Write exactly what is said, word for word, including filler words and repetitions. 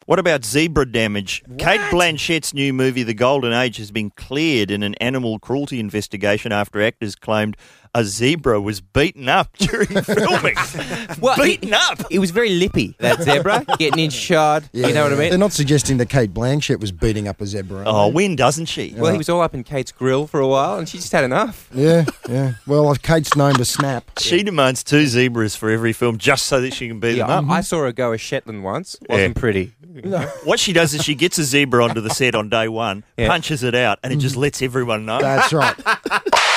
What about zebra damage? What? Kate Blanchett's new movie, The Golden Age, has been cleared in an animal cruelty investigation after actors claimed a zebra was beaten up during filming. Well, beaten it, up? It was very lippy, that zebra, getting in shot. Yeah. You know what I mean? They're not suggesting that Kate Blanchett was beating up a zebra. Oh, are they? when doesn't she? Well, he was all up in Kate's grill for a while, and she just had enough. Yeah, yeah. Well, Kate's known to snap. She demands two zebras for every film just so that she can beat Yeah, them I, up. I saw her go a Shetland once. Wasn't Yeah. pretty. What she does is she gets a zebra onto the set on day one, Yeah. punches it out, and it just lets everyone know. That's right.